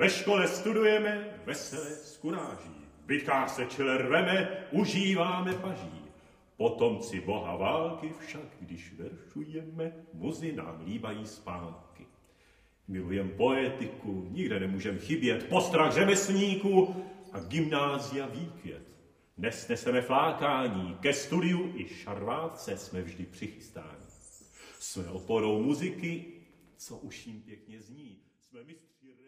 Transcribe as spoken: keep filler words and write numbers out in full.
Ve škole studujeme veselé s kuráží, v bitkách se čele rveme, užíváme paží. Potomci boha války však, když veršujeme, muzy nám líbají spánky. Milujem poetiku, nikde nemůžem chybět, postrach řemeslníků a gymnázia výkvět. Nesneseme flákání, ke studiu i šarvátce jsme vždy přichystáni. Jsme oporou muziky, co už jim pěkně zní, jsme mistři